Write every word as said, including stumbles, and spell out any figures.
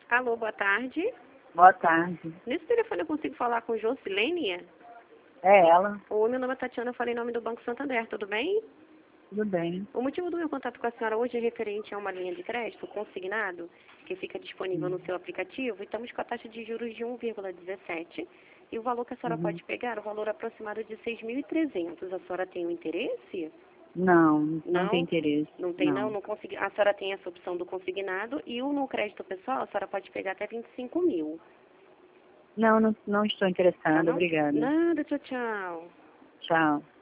Alô, boa tarde. Boa tarde. Nesse telefone eu consigo falar com Jocilene? É ela? Oi, meu nome é Tatiana, eu falei em nome do Banco Santander, tudo bem? Tudo bem. O motivo do meu contato com a senhora hoje é referente a uma linha de crédito consignado, que fica disponível no seu aplicativo, e estamos com a taxa de juros de um vírgula dezessete, e o valor que a senhora Uhum. pode pegar é o valor aproximado de seis mil e trezentos. A senhora tem um interesse? Não, não, Não? tem interesse. Não tem não? não consegui... A senhora tem essa opção do consignado, e o no crédito pessoal a senhora pode pegar até vinte e cinco mil. Não, não, não estou Tá interessada. não? Obrigada. Nada, tchau, tchau. Tchau.